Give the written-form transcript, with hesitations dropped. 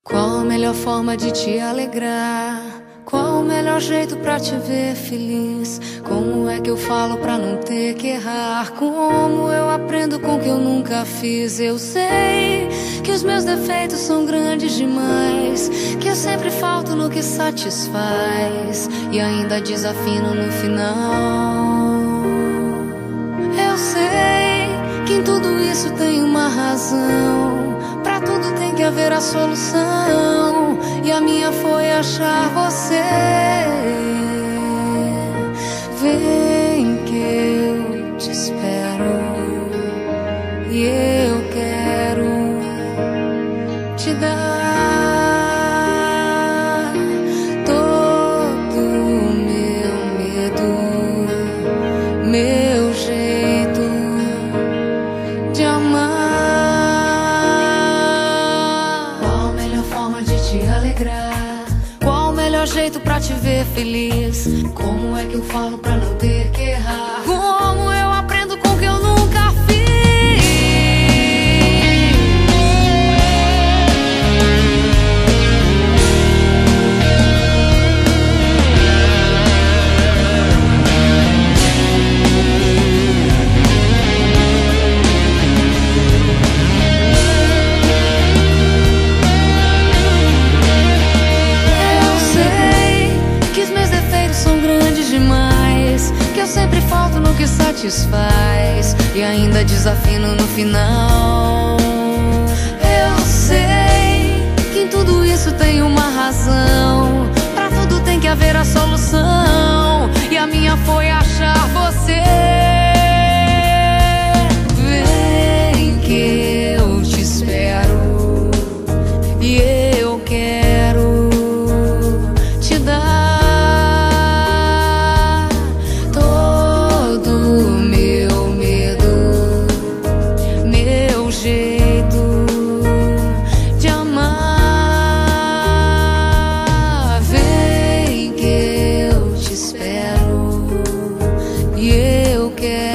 Qual a melhor forma de te alegrar? Qual o melhor jeito pra te ver feliz? Como é que eu falo pra não ter que errar? Como eu aprendo com o que eu nunca fiz? Eu sei que os meus defeitos são grandes demais, que eu sempre falto no que satisfaz e ainda desafino no final. Eu sei que em tudo isso tem uma razão, pra tudo tem que haver a solução, e a minha foi achar você. Vem que eu te espero e eu quero te dar todo o meu medo, meu jeito de amar. Qual a melhor forma de te alegrar? Qual o melhor jeito pra te ver feliz? Como é que eu falo pra não ter que errar? Como eu aprendo com o que eu nunca fiz? Que eu sempre falto no que satisfaz e ainda desafino no final. Eu sei que em tudo isso tem uma razão, pra tudo tem que haver a solução, e a minha foi achar você. Vem que eu te espero e eu quero te dar jeito de amar. Vem que eu te espero e eu quero